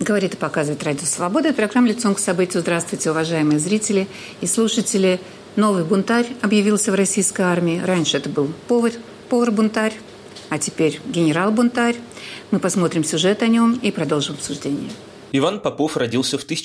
Говорит и показывает Радио Свобода. Это программа «Лицом к событию». Здравствуйте, уважаемые зрители и слушатели. Новый бунтарь объявился в российской армии. Раньше это был повар-бунтарь, а теперь генерал-бунтарь. Мы посмотрим сюжет о нем и продолжим обсуждение. Иван Попов родился в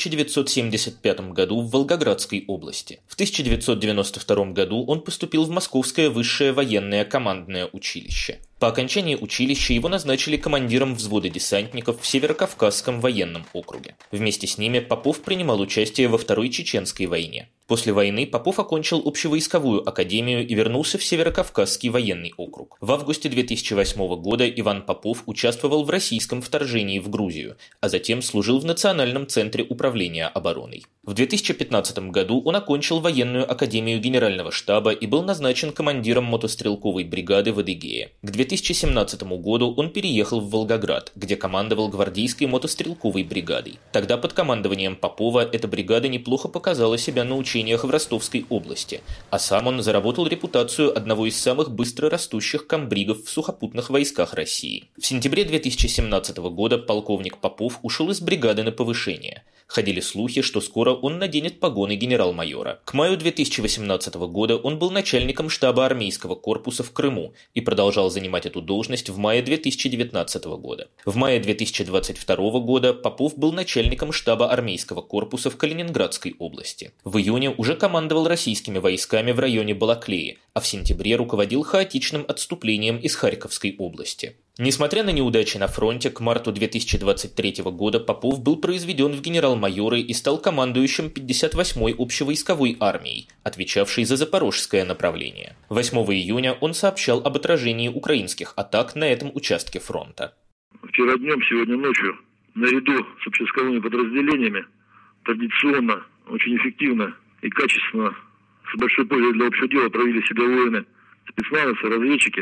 1975 году в Волгоградской области. В 1992 году он поступил в Московское высшее военное командное училище. По окончании училища его назначили командиром взвода десантников в Северокавказском военном округе. Вместе с ними Попов принимал участие во Второй Чеченской войне. После войны Попов окончил общевойсковую академию и вернулся в Северокавказский военный округ. В августе 2008 года Иван Попов участвовал в российском вторжении в Грузию, а затем служил в Национальном центре управления обороной. В 2015 году он окончил военную академию генерального штаба и был назначен командиром мотострелковой бригады в Адыгее. К 2017 году он переехал в Волгоград, где командовал гвардейской мотострелковой бригадой. Тогда под командованием Попова эта бригада неплохо показала себя на учениях в Ростовской области, а сам он заработал репутацию одного из самых быстро растущих комбригов в сухопутных войсках России. В сентябре 2017 года полковник Попов ушел из бригады на повышение. Ходили слухи, что скоро он наденет погоны генерал-майора. К маю 2018 года он был начальником штаба армейского корпуса в Крыму и продолжал занимать эту должность в мае 2019 года. В мае 2022 года Попов был начальником штаба армейского корпуса в Калининградской области. В июне уже командовал российскими войсками в районе Балаклеи, а в сентябре руководил хаотичным отступлением из Харьковской области. Несмотря на неудачи на фронте, к марту 2023 года Попов был произведен в генерал-майоры и стал командующим 58-й общевойсковой армией, отвечавшей за запорожское направление. 8 июня он сообщал об отражении украинских атак на этом участке фронта. Вчера днем, сегодня ночью, наряду с общевойсковыми подразделениями, традиционно, очень эффективно и качественно, с большой пользой для общего дела провели себя воины, спецназовцы, разведчики,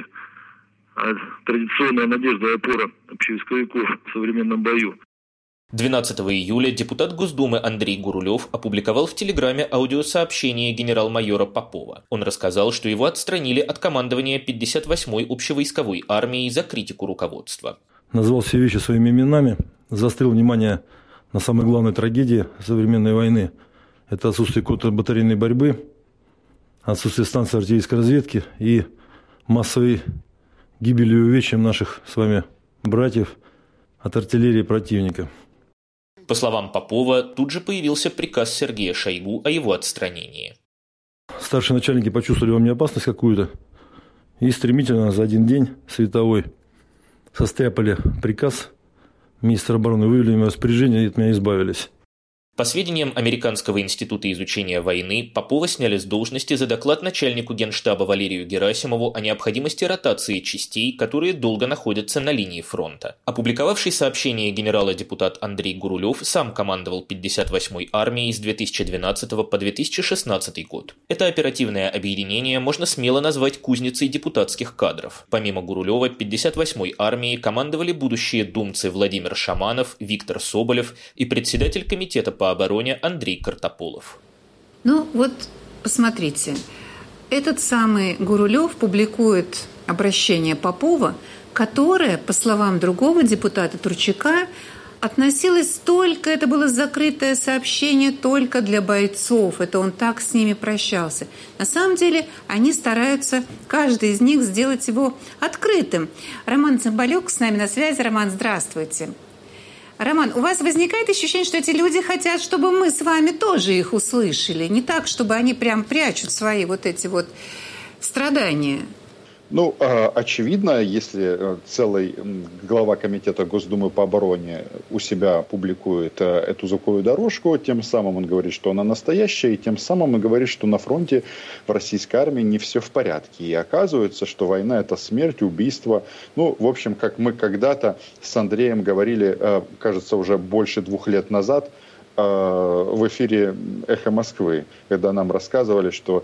а традиционная надежда и опора общевойсковиков в современном бою. 12 июля депутат Госдумы Андрей Гурулев опубликовал в Телеграме аудиосообщение генерал-майора Попова. Он рассказал, что его отстранили от командования 58-й общевойсковой армией за критику руководства. Назвал все вещи своими именами, заострил внимание на самой главной трагедии современной войны. Это отсутствие контрбатарейной борьбы, отсутствие станции артиллерийской разведки и массовой гибели и увечьям наших с вами братьев от артиллерии противника. По словам Попова, тут же появился приказ Сергея Шойгу о его отстранении. Старшие начальники почувствовали во мне опасность какую-то и стремительно за один день световой состряпали приказ министра обороны, вывели меня в распоряжение и от меня избавились. По сведениям Американского института изучения войны, Попова сняли с должности за доклад начальнику Генштаба Валерию Герасимову о необходимости ротации частей, которые долго находятся на линии фронта. Опубликовавший сообщение генерала-депутат Андрей Гурулев сам командовал 58-й армией с 2012 по 2016 год. Это оперативное объединение можно смело назвать кузницей депутатских кадров. Помимо Гурулева, 58-й армией командовали будущие думцы Владимир Шаманов, Виктор Соболев и председатель комитета по обороне Андрей Картополов. Ну вот, посмотрите, этот самый Гурулев публикует обращение Попова, которое, по словам другого депутата Турчака, относилось только, это было закрытое сообщение только для бойцов, это он так с ними прощался. На самом деле они стараются, каждый из них, сделать его открытым. Роман Цымбалюк с нами на связи. Роман, здравствуйте. Роман, у вас возникает ощущение, что эти люди хотят, чтобы мы с вами тоже их услышали? Не так, чтобы они прям прячут свои вот эти вот страдания? Ну, очевидно, если целый глава комитета Госдумы по обороне у себя публикует эту звуковую дорожку, тем самым он говорит, что она настоящая, и тем самым он говорит, что на фронте в российской армии не все в порядке. И оказывается, что война – это смерть, убийство. Ну, в общем, как мы когда-то с Андреем говорили, кажется, уже больше 2 лет назад, в эфире «Эхо Москвы», когда нам рассказывали, что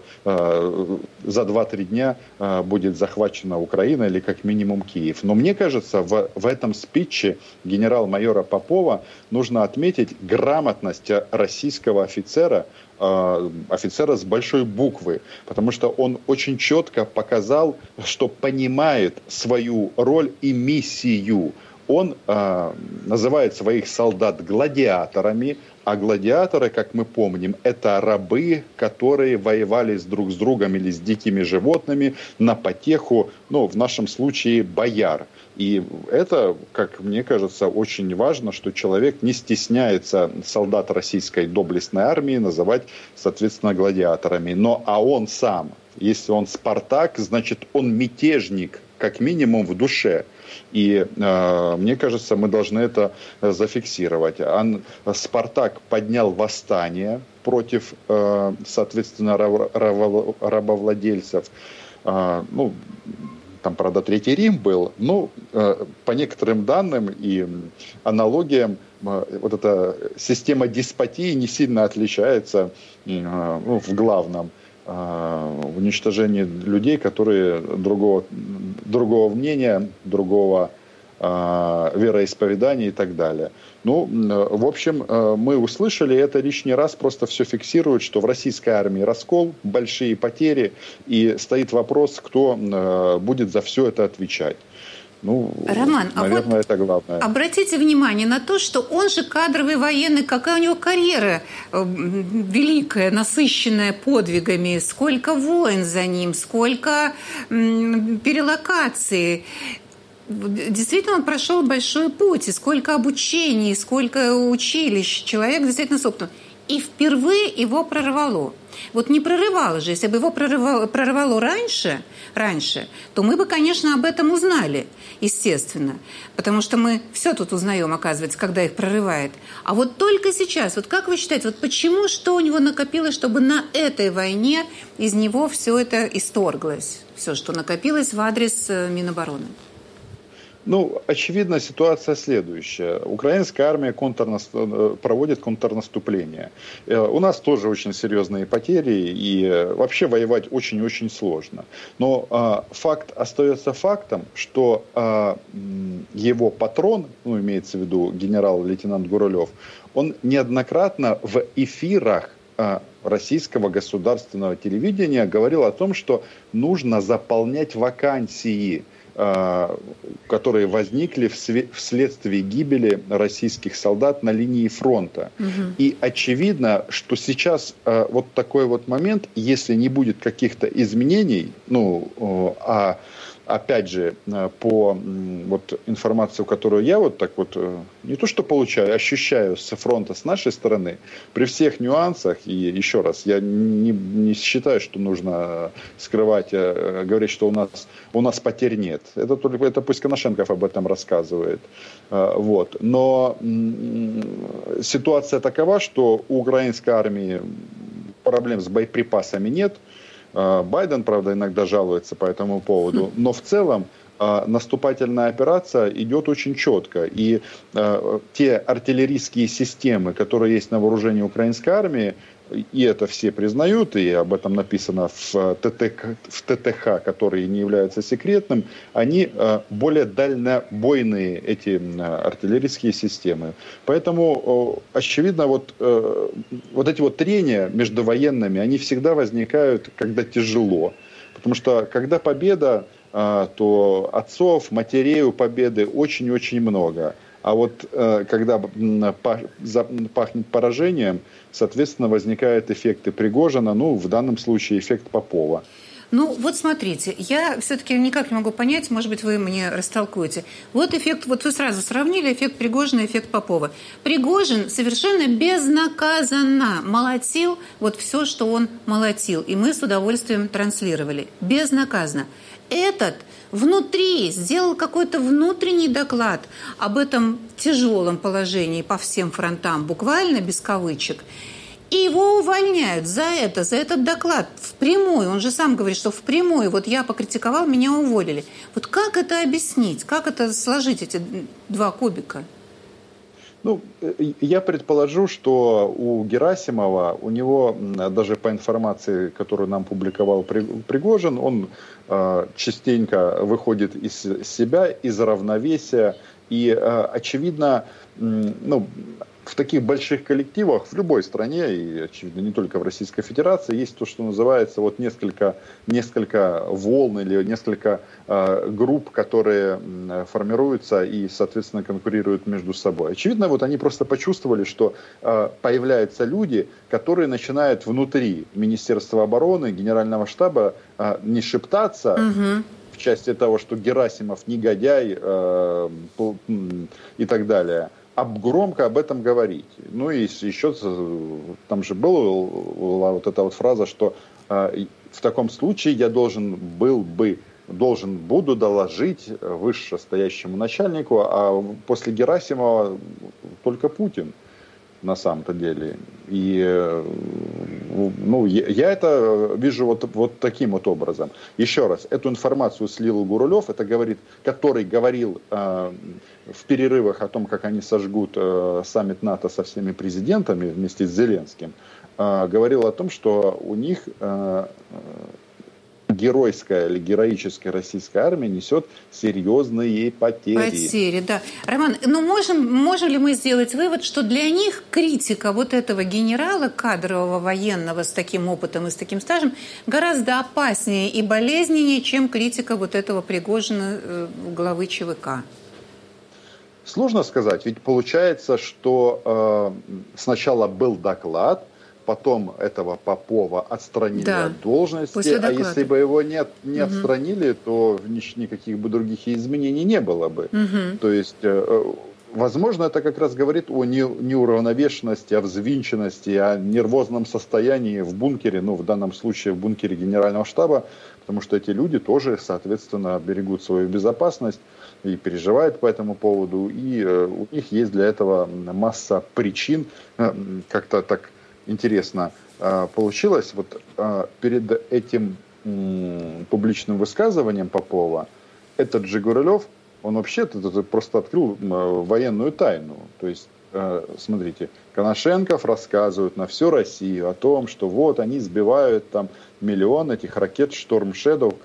за 2-3 дня будет захвачена Украина или как минимум Киев. Но мне кажется, в этом спиче генерал-майора Попова нужно отметить грамотность российского офицера, офицера с большой буквы, потому что он очень четко показал, что понимает свою роль и миссию. он называет своих солдат гладиаторами, а гладиаторы, как мы помним, это рабы, которые воевали друг с другом или с дикими животными на потеху, в нашем случае, бояр. И это, как мне кажется, очень важно, что человек не стесняется солдат российской доблестной армии называть, соответственно, гладиаторами. А он сам, если он Спартак, значит, он мятежник, как минимум в душе. И мне кажется, мы должны это зафиксировать. Спартак поднял восстание против, соответственно, рабовладельцев. Там, правда, Третий Рим был, но по некоторым данным и аналогиям вот эта система деспотии не сильно отличается в главном в уничтожении людей, которые другого мнения, другого вероисповедания и так далее. В общем, мы услышали это лишний раз, просто все фиксирует, что в российской армии раскол, большие потери, и стоит вопрос, кто будет за все это отвечать. Роман, наверное, это главное. Обратите внимание на то, что он же кадровый военный, какая у него карьера великая, насыщенная подвигами, сколько войн за ним, сколько перелокаций. Действительно, он прошел большой путь, и сколько обучений, сколько училищ, человек действительно с опытом. И впервые его прорвало. Вот не прорывало же, если бы его прорвало раньше, то мы бы, конечно, об этом узнали, естественно. Потому что мы все тут узнаем, оказывается, когда их прорывает. А вот только сейчас, вот как вы считаете, вот почему, что у него накопилось, чтобы на этой войне из него все это исторглось? Все, что накопилось в адрес Минобороны? Очевидно, ситуация следующая. Украинская армия проводит контрнаступление. У нас тоже очень серьезные потери, и вообще воевать очень-очень сложно. Но факт остается фактом, что его патрон, имеется в виду генерал-лейтенант Гурулев, он неоднократно в эфирах российского государственного телевидения говорил о том, что нужно заполнять вакансии, которые возникли вследствие гибели российских солдат на линии фронта. И очевидно, что сейчас вот такой вот момент, если не будет каких-то изменений, опять же, по информации, которую я не то что получаю, ощущаю с фронта, с нашей стороны, при всех нюансах, и еще раз, я не считаю, что нужно скрывать, говорить, что у нас потерь нет. Это пусть Коношенков об этом рассказывает. Но ситуация такова, что у украинской армии проблем с боеприпасами нет. Байден, правда, иногда жалуется по этому поводу, но в целом наступательная операция идет очень четко. И те артиллерийские системы, которые есть на вооружении украинской армии, и это все признают, и об этом написано в ТТХ, который не является секретным, они более дальнобойные, эти артиллерийские системы. Поэтому, очевидно, вот эти трения между военными, они всегда возникают, когда тяжело. Потому что, когда победа, то отцов, матерей у победы очень-очень много. А вот когда пахнет поражением, соответственно, возникают эффекты Пригожина, в данном случае эффект Попова. Вот смотрите, я все-таки никак не могу понять, может быть, вы мне растолкуете. Вот эффект, вы сразу сравнили эффект Пригожина и эффект Попова. Пригожин совершенно безнаказанно молотил все, что он молотил, и мы с удовольствием транслировали. Безнаказанно. Этот внутри сделал какой-то внутренний доклад об этом тяжелом положении по всем фронтам, буквально без кавычек. И его увольняют за этот доклад впрямую. Он же сам говорит, что впрямую. Я покритиковал, меня уволили. Как это объяснить? Как это сложить, эти два кубика? Я предположу, что у Герасимова, у него, даже по информации, которую нам публиковал Пригожин, он частенько выходит из себя, из равновесия. И, очевидно, в таких больших коллективах в любой стране, и, очевидно, не только в Российской Федерации, есть то, что называется вот несколько волн или несколько групп, которые формируются и, соответственно, конкурируют между собой. Очевидно, вот они просто почувствовали, что появляются люди, которые начинают внутри Министерства обороны, Генерального штаба не шептаться, в части того, что Герасимов негодяй и так далее, а громко об этом говорить. Ну и еще там же была вот эта вот фраза, что в таком случае я должен буду доложить вышестоящему начальнику, а после Герасимова только Путин на самом-то деле. И я это вижу вот таким вот образом. Еще раз, эту информацию слил Гурулев, который говорил в перерывах о том, как они сожгут саммит НАТО со всеми президентами вместе с Зеленским, говорил о том, что у них геройская или героическая российская армия несет серьезные потери. Да. Роман, можем ли мы сделать вывод, что для них критика вот этого генерала кадрового военного с таким опытом и с таким стажем гораздо опаснее и болезненнее, чем критика вот этого Пригожина, главы ЧВК? Сложно сказать, ведь получается, что сначала был доклад, потом этого Попова отстранили от должности, а если бы его не отстранили, то никаких бы других изменений не было бы. То есть, возможно, это как раз говорит о неуравновешенности, о взвинченности, о нервозном состоянии в бункере, в данном случае в бункере Генерального штаба, потому что эти люди тоже, соответственно, берегут свою безопасность и переживают по этому поводу, и у них есть для этого масса причин. Как-то так интересно получилось. Вот перед этим публичным высказыванием Попова этот же Гурулев, он вообще просто открыл военную тайну. То есть, смотрите, Коношенков рассказывает на всю Россию о том, что вот они сбивают там миллион этих ракет Storm Shadow,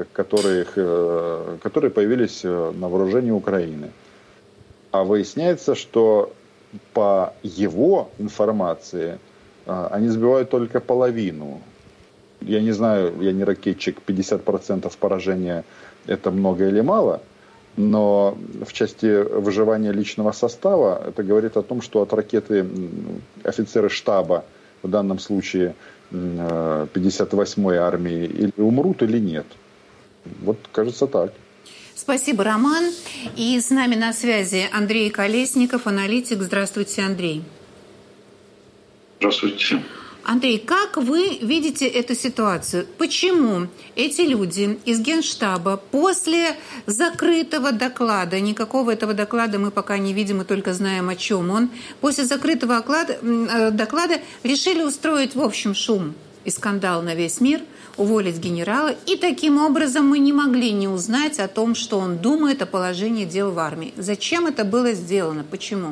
которые появились на вооружении Украины. А выясняется, что по его информации они сбивают только половину. Я не знаю, я не ракетчик, 50% поражения это много или мало, но в части выживания личного состава это говорит о том, что от ракеты офицеры штаба, в данном случае 58-й армии, или умрут, или нет. Вот кажется так. Спасибо, Роман. И с нами на связи Андрей Колесников, аналитик. Здравствуйте, Андрей. Здравствуйте. Андрей, как вы видите эту ситуацию? Почему эти люди из Генштаба после закрытого доклада, никакого этого доклада мы пока не видим, мы только знаем, о чем он, после закрытого доклада решили устроить, в общем, шум и скандал на весь мир, уволить генерала, и таким образом мы не могли не узнать о том, что он думает о положении дел в армии. Зачем это было сделано? Почему?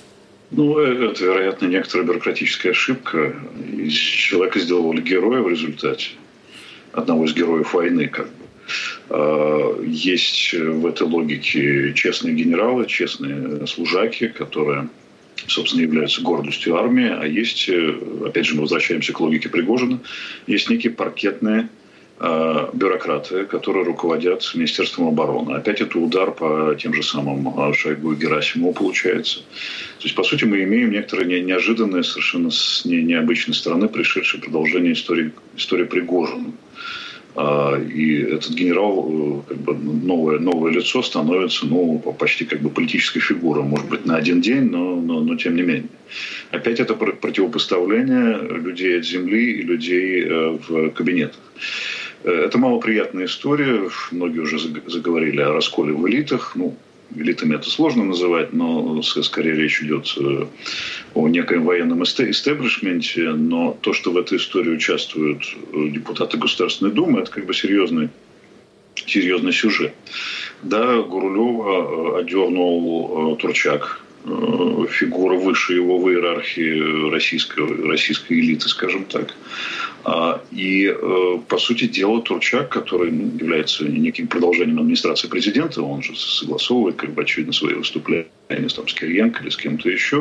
Это, вероятно, некоторая бюрократическая ошибка. Из человека сделали героя в результате. Одного из героев войны, Есть в этой логике честные генералы, честные служаки, которые, собственно, являются гордостью армии. А есть, опять же, мы возвращаемся к логике Пригожина, есть некие паркетные бюрократы, которые руководят Министерством обороны. Опять это удар по тем же самым Шойгу и Герасимову получается. То есть, по сути, мы имеем некоторые неожиданные, совершенно с необычной стороны пришедшее продолжение истории Пригожина. И этот генерал, новое лицо становится, почти политической фигурой. Может быть, на один день, но тем не менее. Опять это противопоставление людей от земли и людей в кабинетах. Это малоприятная история. Многие уже заговорили о расколе в элитах. Элитами это сложно называть, но скорее речь идет о некоем военном истеблишменте. Но то, что в этой истории участвуют депутаты Государственной Думы, это серьезный сюжет. Да, Гурулева одернул Турчак фигура выше его в иерархии российской элиты, скажем так. И, по сути дела, Турчак, который является неким продолжением администрации президента, он же согласовывает, очевидно, свои выступления с Кириенко или с кем-то еще,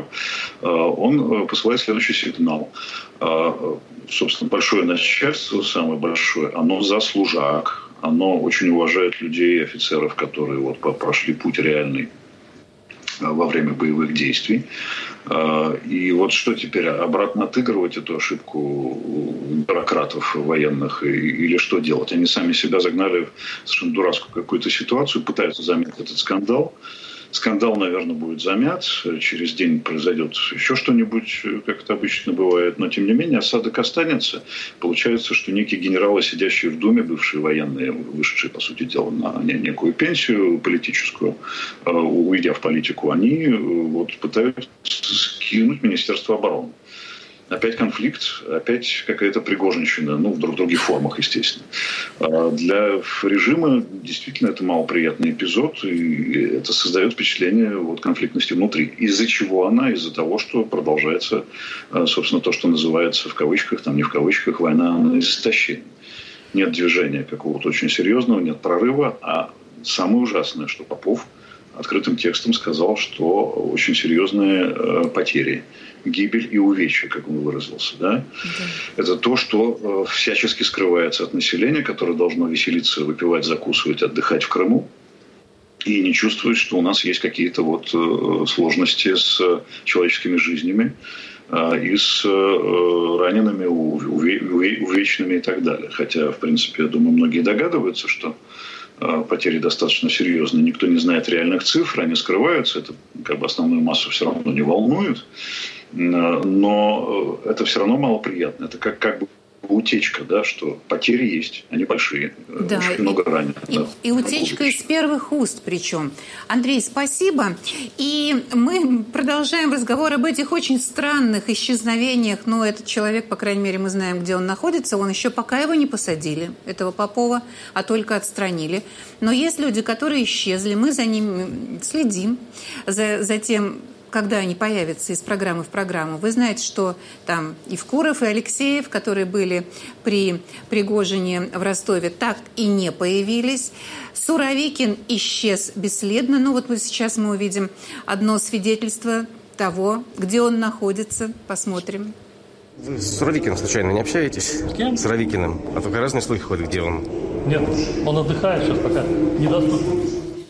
он посылает следующий сигнал. Собственно, большое начальство, самое большое, оно за служак, оно очень уважает людей, офицеров, которые прошли путь реальный во время боевых действий. И что теперь? Обратно отыгрывать эту ошибку бюрократов военных или что делать? Они сами себя загнали в совершенно дурацкую какую-то ситуацию, пытаются замять этот скандал. Скандал, наверное, будет замят. Через день произойдет еще что-нибудь, как это обычно бывает. Но, тем не менее, осадок останется. Получается, что некие генералы, сидящие в Думе, бывшие военные, вышедшие, по сути дела, на некую пенсию политическую, уйдя в политику, они пытаются скинуть Министерство обороны. Опять конфликт, опять какая-то пригожинщина, в других формах, естественно. Для режима действительно это малоприятный эпизод, и это создает впечатление конфликтности внутри. Из-за чего она? Из-за того, что продолжается, собственно, то, что называется в кавычках, не в кавычках, война на истощение. Нет движения какого-то очень серьезного, нет прорыва, а самое ужасное, что Попов открытым текстом сказал, что очень серьезные потери, гибель и увечья, как он выразился. Да? Это то, что всячески скрывается от населения, которое должно веселиться, выпивать, закусывать, отдыхать в Крыму, и не чувствует, что у нас есть какие-то сложности с человеческими жизнями и с ранеными, увечными и так далее. Хотя, в принципе, я думаю, многие догадываются, что потери достаточно серьезные. Никто не знает реальных цифр, они скрываются. Это основную массу все равно не волнует. Но это все равно малоприятно. Это как бы утечка, да, что потери есть, они большие, да, очень много раненых. И утечка из первых уст причем. Андрей, спасибо. И мы продолжаем разговор об этих очень странных исчезновениях. Но этот человек, по крайней мере, мы знаем, где он находится. Он еще пока его не посадили, этого Попова, а только отстранили. Но есть люди, которые исчезли. Мы за ними следим, за тем, когда они появятся из программы в программу. Вы знаете, что там Евкуров и Алексеев, которые были при Пригожине в Ростове, так и не появились. Суровикин исчез бесследно. Сейчас мы увидим одно свидетельство того, где он находится. Посмотрим. Вы с Суровикиным случайно не общаетесь? С кем? С Суровикиным. А только разные слухи ходят, где он. Нет, он отдыхает сейчас пока, недоступен.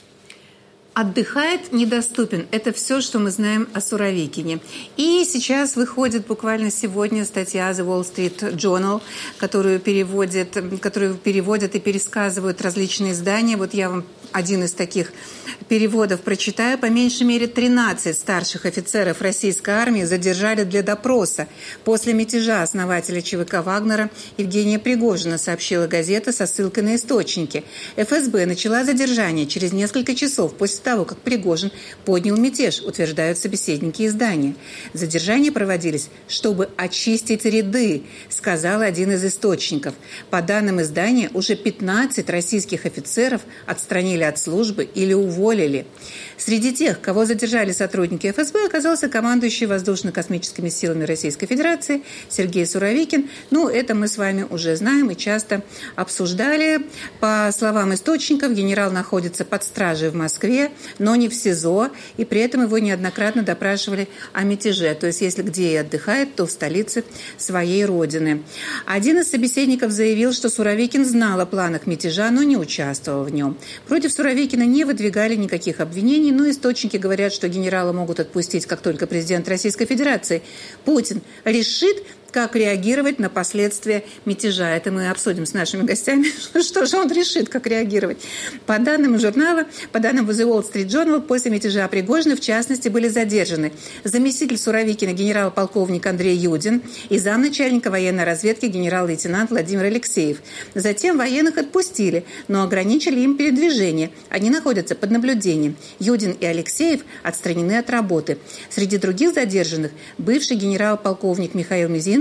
Отдыхает, недоступен. Это все, что мы знаем о Суровикине. И сейчас выходит буквально сегодня статья The Wall Street Journal, которую переводят и пересказывают различные издания. Я вам один из таких переводов прочитаю. По меньшей мере 13 старших офицеров российской армии задержали для допроса после мятежа основателя ЧВК «Вагнера» Евгения Пригожина, сообщила газета со ссылкой на источники. ФСБ начала задержание через несколько часов после того, как Пригожин поднял мятеж, утверждают собеседники издания. Задержания проводились, чтобы очистить ряды, сказал один из источников. По данным издания, уже 15 российских офицеров отстранили от службы или уволили. Среди тех, кого задержали сотрудники ФСБ, оказался командующий воздушно-космическими силами Российской Федерации Сергей Суровикин. Это мы с вами уже знаем и часто обсуждали. По словам источников, генерал находится под стражей в Москве, но не в СИЗО, и при этом его неоднократно допрашивали о мятеже. То есть, если где и отдыхает, то в столице своей родины. Один из собеседников заявил, что Суровикин знал о планах мятежа, но не участвовал в нем. Против Суровикина не выдвигали никаких обвинений, но источники говорят, что генерала могут отпустить, как только президент Российской Федерации Путин решит, как реагировать на последствия мятежа. Это мы обсудим с нашими гостями, что же он решит, как реагировать. По данным журнала, по данным The Wall Street Journal, после мятежа Пригожина, в частности, были задержаны заместитель Суровикина генерал-полковник Андрей Юдин и замначальника военной разведки генерал-лейтенант Владимир Алексеев. Затем военных отпустили, но ограничили им передвижение. Они находятся под наблюдением. Юдин и Алексеев отстранены от работы. Среди других задержанных бывший генерал-полковник Михаил Мизинцев,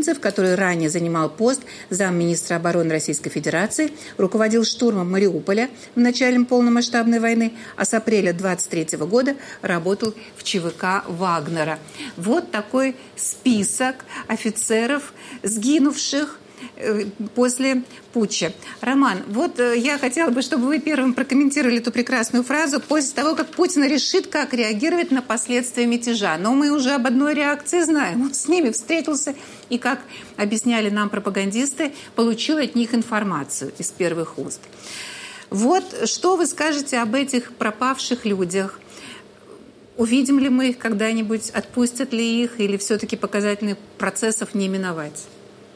Фрунзе, который ранее занимал пост замминистра обороны Российской Федерации, руководил штурмом Мариуполя в начале полномасштабной войны, а с апреля 23 года работал в ЧВК Вагнера. Вот такой список офицеров, сгинувших после путча. Роман, вот я хотела бы, чтобы вы первым прокомментировали эту прекрасную фразу после того, как Путин решит, как реагировать на последствия мятежа. Но мы уже об одной реакции знаем. Он с ними встретился и, как объясняли нам пропагандисты, получил от них информацию из первых уст. Вот что вы скажете об этих пропавших людях? Увидим ли мы их когда-нибудь, отпустят ли их, или все-таки показательных процессов не миновать?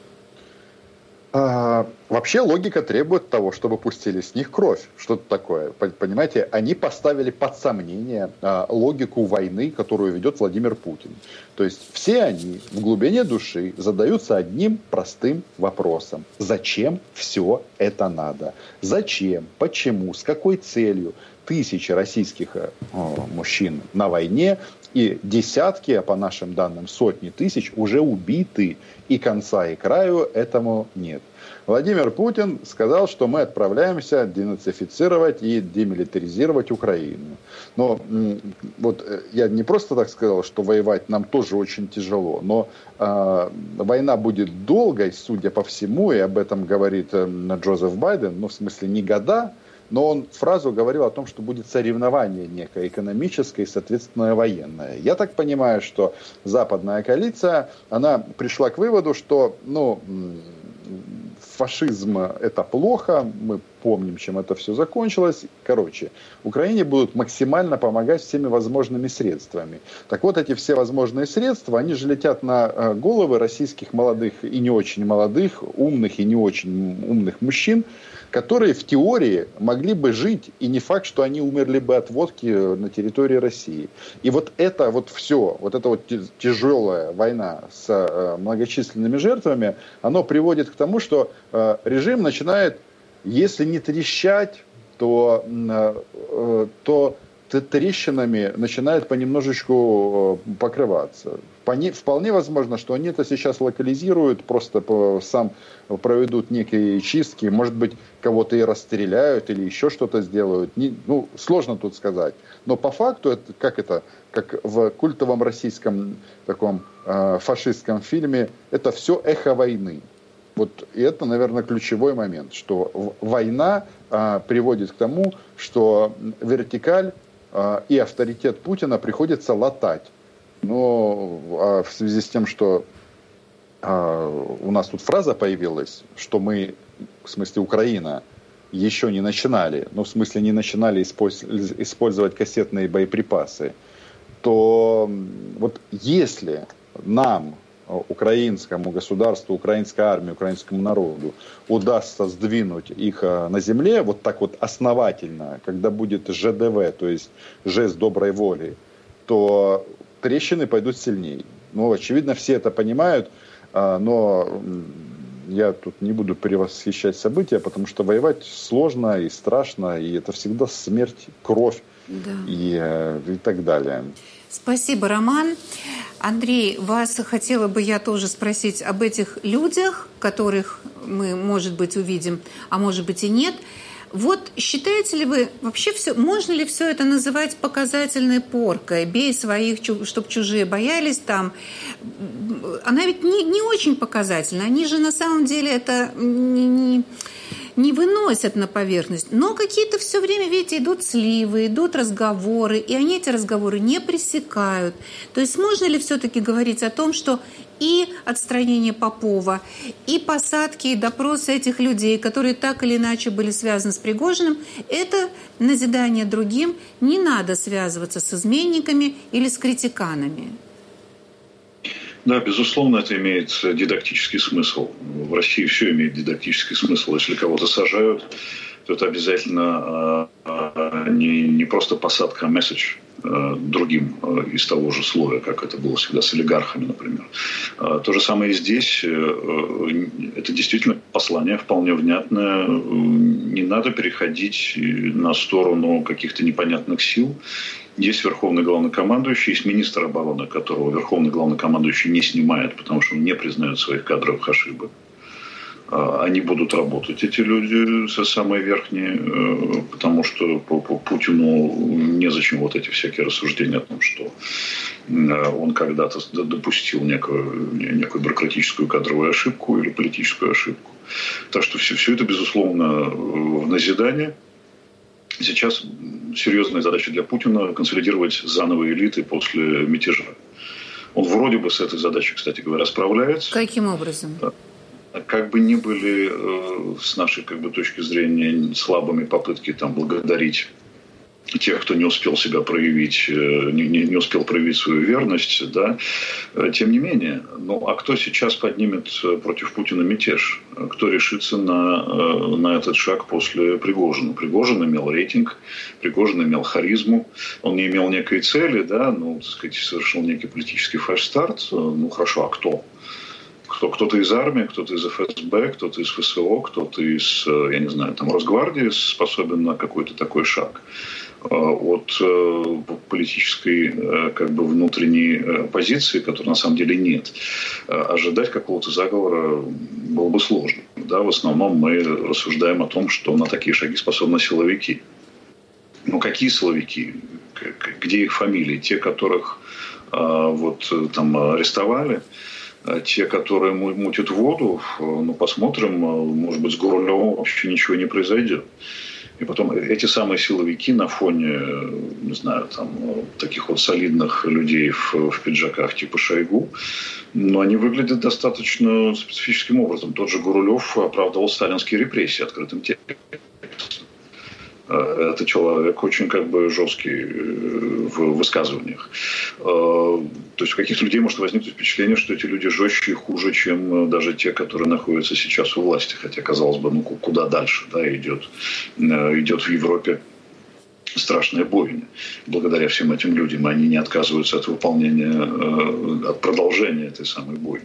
Вообще логика требует того, чтобы пустили с них кровь. Что-то такое. Понимаете, они поставили под сомнение логику войны, которую ведет Владимир Путин. То есть все они в глубине души задаются одним простым вопросом. Зачем все это надо? Зачем? Почему? С какой целью? Тысячи российских мужчин на войне, и десятки, а по нашим данным сотни тысяч, уже убиты, и конца и краю этому нет. Владимир Путин сказал, что мы отправляемся денацифицировать и демилитаризировать Украину. Но вот я не просто так сказал, что воевать нам тоже очень тяжело, но война будет долгой, судя по всему, и об этом говорит Джозеф Байден, в смысле не года, но он фразу говорил о том, что будет соревнование некое экономическое и, соответственно, военное. Я так понимаю, что западная коалиция, она пришла к выводу, что фашизм – это плохо, мы помним, чем это все закончилось. Короче, Украине будут максимально помогать всеми возможными средствами. Так вот, эти все возможные средства, они же летят на головы российских молодых и не очень молодых, умных и не очень умных мужчин, которые в теории могли бы жить, и не факт, что они умерли бы от водки на территории России. И вот это вот все, вот эта вот тяжелая война с многочисленными жертвами, оно приводит к тому, что режим начинает, если не трещать, то трещинами начинает понемножечку покрываться. Вполне возможно, что они это сейчас локализируют, просто сам проведут некие чистки, может быть, кого-то и расстреляют или еще что-то сделают. Сложно тут сказать. Но по факту, как в культовом российском таком фашистском фильме, это все эхо войны. И это, наверное, ключевой момент, что война приводит к тому, что вертикаль и авторитет Путина приходится латать. Но в связи с тем, что у нас тут фраза появилась, что мы, в смысле Украина, еще не начинали, в смысле не начинали использовать кассетные боеприпасы, то вот если нам, украинскому государству, украинской армии, украинскому народу удастся сдвинуть их на земле вот так вот основательно, когда будет ЖДВ, то есть жест доброй воли, то трещины пойдут сильнее. Очевидно, все это понимают, но я тут не буду превосхищать события, потому что воевать сложно и страшно, и это всегда смерть, кровь, да. и так далее. Спасибо, Роман. Андрей, вас хотела бы я тоже спросить об этих людях, которых мы, может быть, увидим, а может быть и нет. Вот считаете ли вы вообще можно ли все это называть показательной поркой? Бей своих, чтоб чужие боялись там. Она ведь не очень показательна. Они же на самом деле это не выносят на поверхность. Но какие-то все время, видите, идут сливы, идут разговоры, и они эти разговоры не пресекают. То есть можно ли все-таки говорить о том, что и отстранение Попова, и посадки, и допросы этих людей, которые так или иначе были связаны с Пригожиным, это назидание другим, не надо связываться с изменниками или с критиканами? Да, безусловно, это имеет дидактический смысл. В России все имеет дидактический смысл. Если кого-то сажают, то это обязательно не просто посадка, а месседж. другим из того же слоя, как это было всегда с олигархами, например. То же самое и здесь. Это действительно послание вполне внятное. Не надо переходить на сторону каких-то непонятных сил. Есть верховный главнокомандующий, есть министр обороны, которого верховный главнокомандующий не снимает, потому что он не признает своих кадровых ошибок. Они будут работать, эти люди, самые верхние, потому что по Путину незачем вот эти всякие рассуждения о том, что он когда-то допустил некую бюрократическую кадровую ошибку или политическую ошибку. Так что все это, безусловно, в назидание. Сейчас серьезная задача для Путина – консолидировать заново элиты после мятежа. Он вроде бы с этой задачей, кстати говоря, справляется. Каким образом? Как бы ни были с нашей точки зрения слабыми попытки благодарить тех, кто не успел себя проявить, не успел проявить свою верность, да, тем не менее. А кто сейчас поднимет против Путина мятеж? Кто решится на этот шаг после Пригожина? Пригожин имел рейтинг, Пригожин имел харизму, он не имел некой цели, да, совершил некий политический фальшстарт. Хорошо, а кто? Кто-то из армии, кто-то из ФСБ, кто-то из ФСО, кто-то из, Росгвардии способен на какой-то такой шаг. От политической внутренней позиции, которой на самом деле нет, ожидать какого-то заговора было бы сложно. Да, в основном мы рассуждаем о том, что на такие шаги способны силовики. Какие силовики? Где их фамилии? Те, которых арестовали? Те, которые мутят воду, посмотрим, может быть, с Гурулевым вообще ничего не произойдет. И потом эти самые силовики на фоне, таких солидных людей в пиджаках типа Шойгу, они выглядят достаточно специфическим образом. Тот же Гурулев оправдывал сталинские репрессии открытым текстом. Это человек очень жесткий в высказываниях. То есть у каких-то людей может возникнуть впечатление, что эти люди жестче и хуже, чем даже те, которые находятся сейчас у власти. Хотя, казалось бы, куда дальше, да, идет в Европе страшная бойня. Благодаря всем этим людям они не отказываются от выполнения, от продолжения этой самой бойни.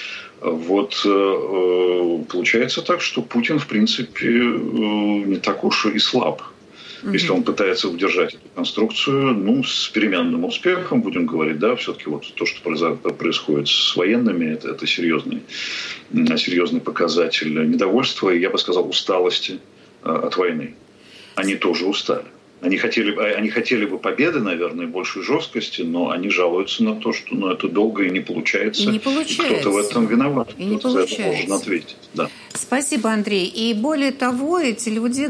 Получается так, что Путин, в принципе, не так уж и слаб. Если он пытается удержать эту конструкцию, с переменным успехом, будем говорить, да, все-таки то, что происходит с военными, это серьезный показатель недовольства и, я бы сказал, усталости от войны. Они тоже устали. Они хотели бы победы, наверное, большей жесткости, но они жалуются на то, что это долго и не получается. И кто-то в этом виноват, кто-то за это должен ответить. Да. Спасибо, Андрей. И более того, эти люди,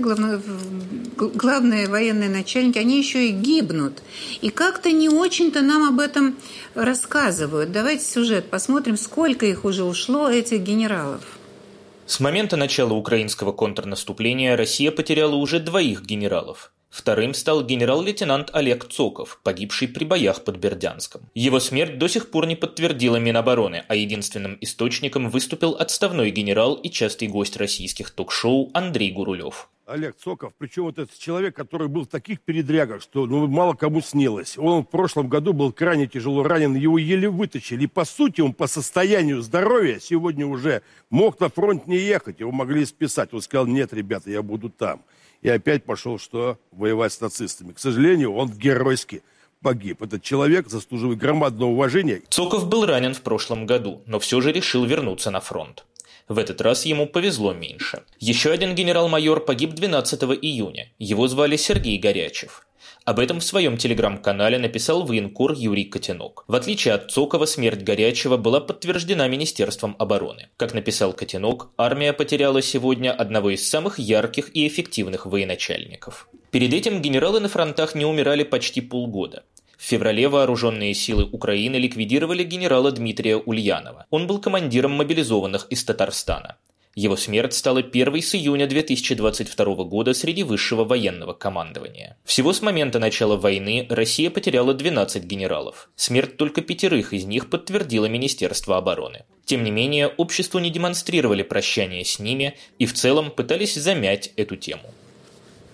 главные военные начальники, они еще и гибнут. И как-то не очень-то нам об этом рассказывают. Давайте сюжет посмотрим, сколько их уже ушло, этих генералов. С момента начала украинского контрнаступления Россия потеряла уже 2 генералов. Вторым стал генерал-лейтенант Олег Цоков, погибший при боях под Бердянском. Его смерть до сих пор не подтвердила Минобороны, а единственным источником выступил отставной генерал и частый гость российских ток-шоу Андрей Гурулев. Олег Цоков, причем этот человек, который был в таких передрягах, что мало кому снилось. Он в прошлом году был крайне тяжело ранен, его еле вытащили. И по сути он по состоянию здоровья сегодня уже мог на фронт не ехать, его могли списать. Он сказал: нет, ребята, я буду там. И опять пошел воевать с нацистами. К сожалению, он геройски погиб. Этот человек заслуживает громадного уважения. Цоков был ранен в прошлом году, но все же решил вернуться на фронт. В этот раз ему повезло меньше. Еще один генерал-майор погиб 12 июня. Его звали Сергей Горячев. Об этом в своем телеграм-канале написал военкор Юрий Котенок. В отличие от Цокова, смерть Горячева была подтверждена Министерством обороны. Как написал Котенок, армия потеряла сегодня одного из самых ярких и эффективных военачальников. Перед этим генералы на фронтах не умирали почти полгода. В феврале вооруженные силы Украины ликвидировали генерала Дмитрия Ульянова. Он был командиром мобилизованных из Татарстана. Его смерть стала первой с июня 2022 года среди высшего военного командования. Всего с момента начала войны Россия потеряла 12 генералов. Смерть только 5 из них подтвердило Министерство обороны. Тем не менее, обществу не демонстрировали прощание с ними и в целом пытались замять эту тему.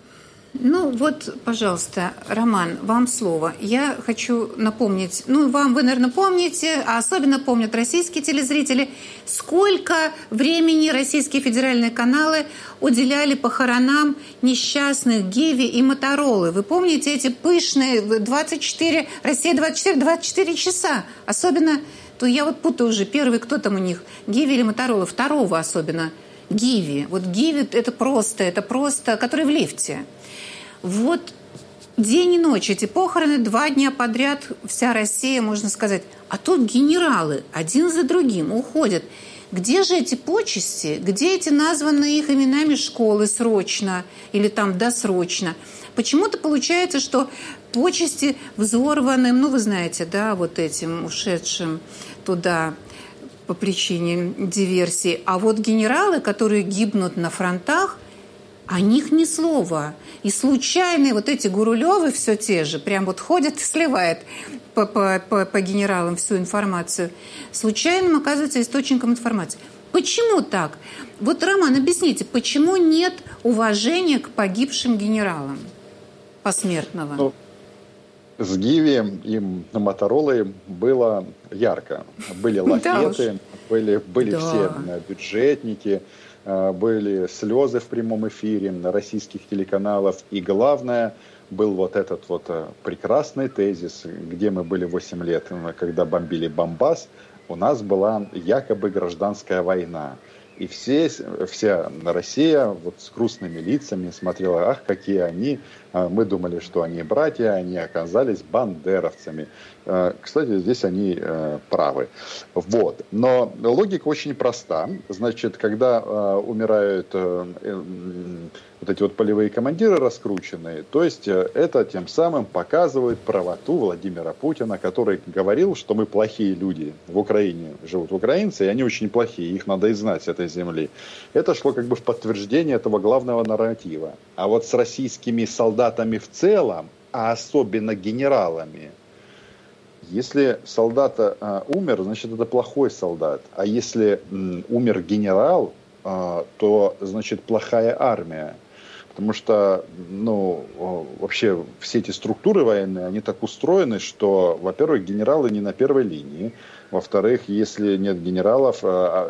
Ну вот, пожалуйста, Роман, вам слово. Я хочу напомнить, вы, наверное, помните, а особенно помнят российские телезрители, сколько времени российские федеральные каналы уделяли похоронам несчастных Гиви и Моторолы. Вы помните эти пышные 24 часа? Особенно, то я вот путаю уже, первый, кто там у них, Гиви или Моторола, второго особенно, Гиви. Вот Гиви это просто, который в лифте. Вот день и ночь эти похороны, 2 дня подряд, вся Россия, можно сказать. А тут генералы один за другим уходят. Где же эти почести? Где эти названные их именами школы срочно или там досрочно? Почему-то получается, что почести взорванным, вы знаете, да, вот этим ушедшим туда по причине диверсии. А вот генералы, которые гибнут на фронтах, о них ни слова. И случайные вот эти Гурулевы все те же, прям вот ходят и сливают по генералам всю информацию. Случайным оказывается источником информации. Почему так? Вот, Роман, объясните, почему нет уважения к погибшим генералам посмертного? С Гиви и Моторолой было ярко. Были лафеты, были все бюджетники, были слезы в прямом эфире на российских телеканалов. И главное, был вот этот вот прекрасный тезис, где мы были 8 лет, когда бомбили Бомбас, у нас была якобы гражданская война. И вся Россия вот с грустными лицами смотрела, ах, какие они. Мы думали, что они братья, они оказались бандеровцами. Кстати, здесь они правы. Вот. Но логика очень проста. Значит, когда умирают вот эти вот полевые командиры раскрученные, то есть это тем самым показывает правоту Владимира Путина, который говорил, что мы плохие люди. В Украине живут украинцы, и они очень плохие, их надо изгнать с этой земли. Это шло как бы в подтверждение этого главного нарратива. А вот с российскими солдатами в целом, а особенно генералами, если солдат умер, значит это плохой солдат. А если умер генерал, то значит плохая армия. Потому что, вообще все эти структуры военные, они так устроены, что, во-первых, генералы не на первой линии. Во-вторых, если нет генералов,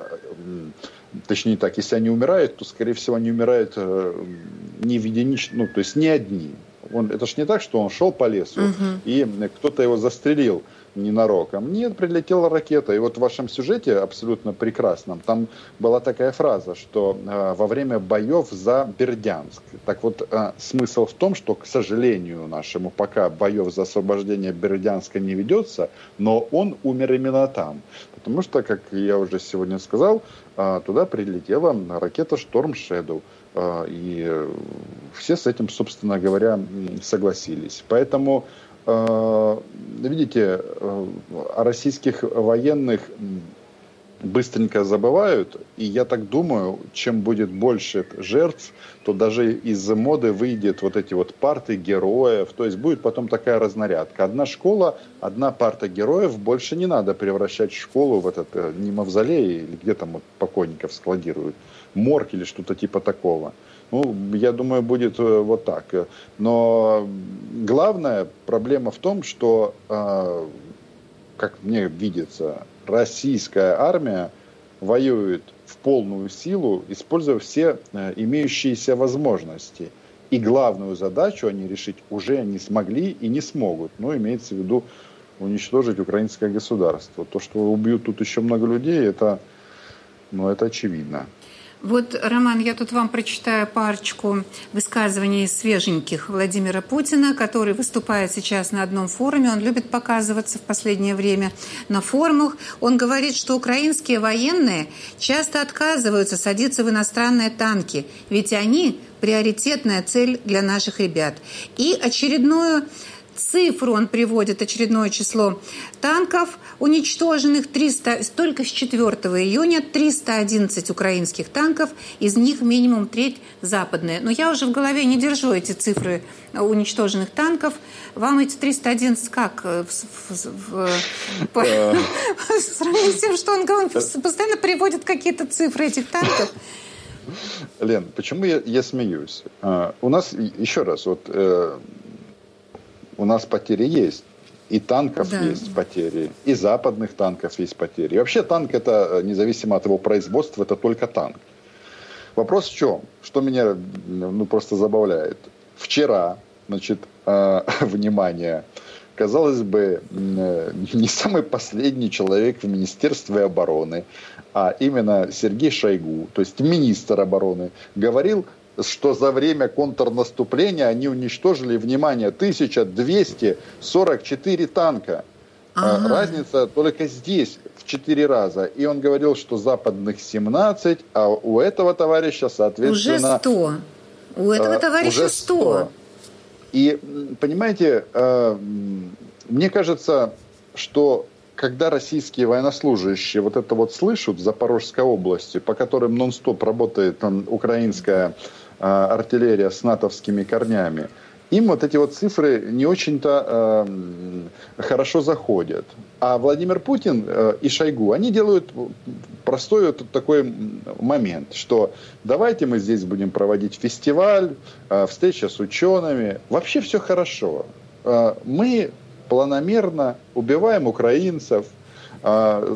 точнее так, если они умирают, то, скорее всего, они умирают не в единичном, то есть не одни. Это ж не так, что он шел по лесу, и кто-то его застрелил ненароком. Нет, прилетела ракета. И вот в вашем сюжете, абсолютно прекрасном, там была такая фраза, что во время боев за Бердянск. Так вот, смысл в том, что, к сожалению нашему, пока боев за освобождение Бердянска не ведется, но он умер именно там. Потому что, как я уже сегодня сказал, туда прилетела ракета Storm Shadow. И все с этим, собственно говоря, согласились. Поэтому, видите, о российских военных быстренько забывают. И я так думаю, чем будет больше жертв, то даже из моды выйдет вот эти вот парты героев. То есть будет потом такая разнарядка. Одна школа, одна парта героев. Больше не надо превращать школу в этот не мавзолей, или где там вот покойников складируют. Морг или что-то типа такого. Я думаю, будет вот так. Но главная проблема в том, что, как мне видится, российская армия воюет в полную силу, используя все имеющиеся возможности. И главную задачу они решить уже не смогли и не смогут. Имеется в виду уничтожить украинское государство. То, что убьют тут еще много людей, это очевидно. Вот, Роман, я тут вам прочитаю парочку высказываний свеженьких Владимира Путина, который выступает сейчас на одном форуме. Он любит показываться в последнее время на форумах. Он говорит, что украинские военные часто отказываются садиться в иностранные танки, ведь они приоритетная цель для наших ребят. И очередную цифру он приводит, очередное число танков уничтоженных, 300, только с 4 июня 311 украинских танков, из них минимум треть западные. Но я уже в голове не держу эти цифры уничтоженных танков. Вам эти 311 как? По сравнению с тем, что он постоянно приводит какие-то цифры этих танков. Лен, почему я смеюсь? У нас, еще раз, у нас потери есть. И танков есть потери, и западных танков есть потери. И вообще танк, это, независимо от его производства, это только танк. Вопрос в чем? Что меня просто забавляет. Вчера, внимание, казалось бы, не самый последний человек в Министерстве обороны, а именно Сергей Шойгу, то есть министр обороны, говорил, что за время контрнаступления они уничтожили, внимание, 1244 танка. Разница только здесь в 4 раза. И он говорил, что западных 17, а у этого товарища, соответственно... Уже 100. У этого товарища уже 100. И, понимаете, мне кажется, что когда российские военнослужащие это слышат в Запорожской области, по которым нон-стоп работает украинская артиллерия с натовскими корнями, им эти цифры не очень-то хорошо заходят. А Владимир Путин и Шойгу, они делают простой такой момент, что давайте мы здесь будем проводить фестиваль, встреча с учеными. Вообще все хорошо. Мы планомерно убиваем украинцев. То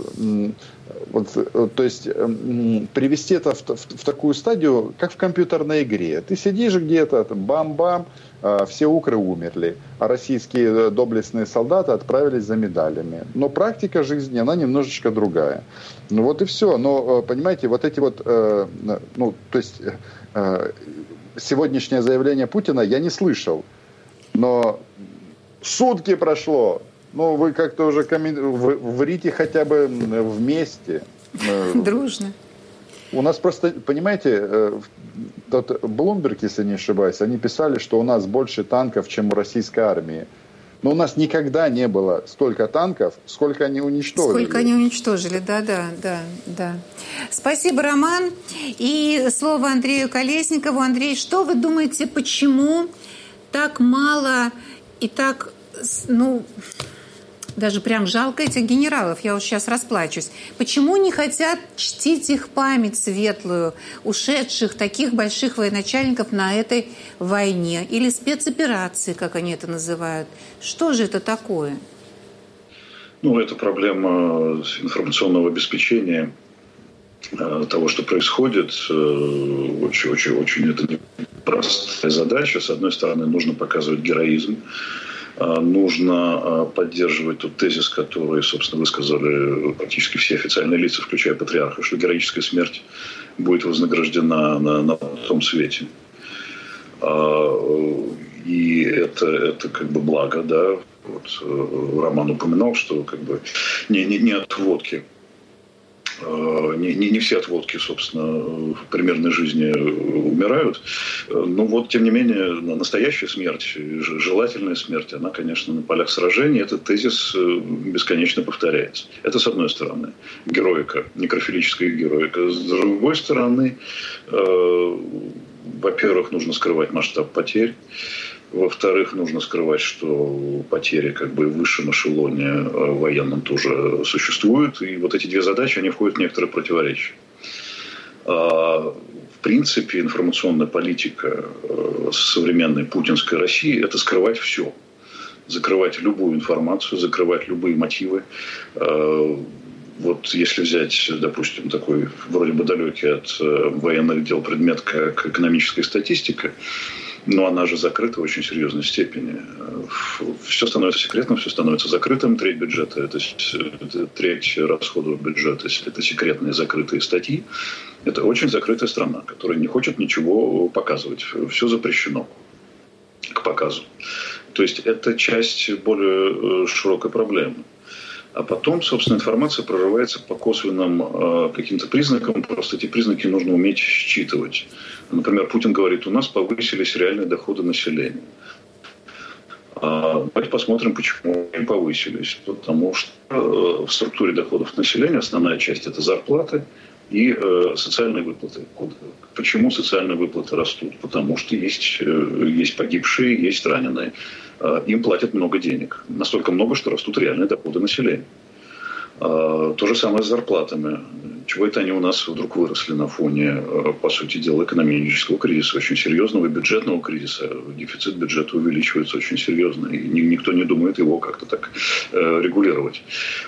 есть привести это в такую стадию, как в компьютерной игре. Ты сидишь где-то, бам-бам, все укры умерли, а российские доблестные солдаты отправились за медалями. Но практика жизни, она немножечко другая. И все. Но, понимаете, сегодняшнее заявление Путина я не слышал. Но сутки прошло. Вы как-то уже врите хотя бы вместе. Дружно. У нас просто, понимаете, тот Bloomberg, если не ошибаюсь, они писали, что у нас больше танков, чем у российской армии. Но у нас никогда не было столько танков, сколько они уничтожили. Да. Спасибо, Роман. И слово Андрею Колесникову. Андрей, что вы думаете, почему так мало и так, даже прям жалко этих генералов, я уж сейчас расплачусь. Почему не хотят чтить их память светлую, ушедших таких больших военачальников на этой войне? Или спецоперации, как они это называют? Что же это такое? Это проблема информационного обеспечения того, что происходит. Очень это непростая задача. С одной стороны, нужно показывать героизм. Нужно поддерживать тот тезис, который, собственно, высказали практически все официальные лица, включая патриарха, что героическая смерть будет вознаграждена на том свете. И это как бы благо, да. Роман упоминал, что как бы не от водки. Не все от водки, собственно, в примерной жизни умирают. Но тем не менее, настоящая смерть, желательная смерть, она, конечно, на полях сражений, этот тезис бесконечно повторяется. Это с одной стороны. Героика, некрофилическая героика. С другой стороны, во-первых, нужно скрывать масштаб потерь. Во-вторых, нужно скрывать, что потери как бы в высшем эшелоне военном тоже существуют. И эти две задачи, они входят в некоторые противоречия. В принципе, информационная политика современной путинской России – это скрывать все. Закрывать любую информацию, закрывать любые мотивы. Если взять, допустим, такой вроде бы далекий от военных дел предмет, как экономическая статистика, но она же закрыта в очень серьезной степени. Все становится секретным, все становится закрытым. Треть бюджета, это треть расходов бюджета, если это секретные закрытые статьи. Это очень закрытая страна, которая не хочет ничего показывать. Все запрещено к показу. То есть это часть более широкой проблемы. А потом, собственно, информация прорывается по косвенным каким-то признакам. Просто эти признаки нужно уметь считывать. Например, Путин говорит, у нас повысились реальные доходы населения. Давайте посмотрим, почему они повысились. Потому что в структуре доходов населения основная часть – это зарплаты и социальные выплаты. Почему социальные выплаты растут? Потому что есть погибшие, есть раненые. Им платят много денег. Настолько много, что растут реальные доходы населения. То же самое с зарплатами. Чего это они у нас вдруг выросли на фоне, по сути дела, экономического кризиса, очень серьезного, и бюджетного кризиса. Дефицит бюджета увеличивается очень серьезно, и никто не думает его как-то так регулировать.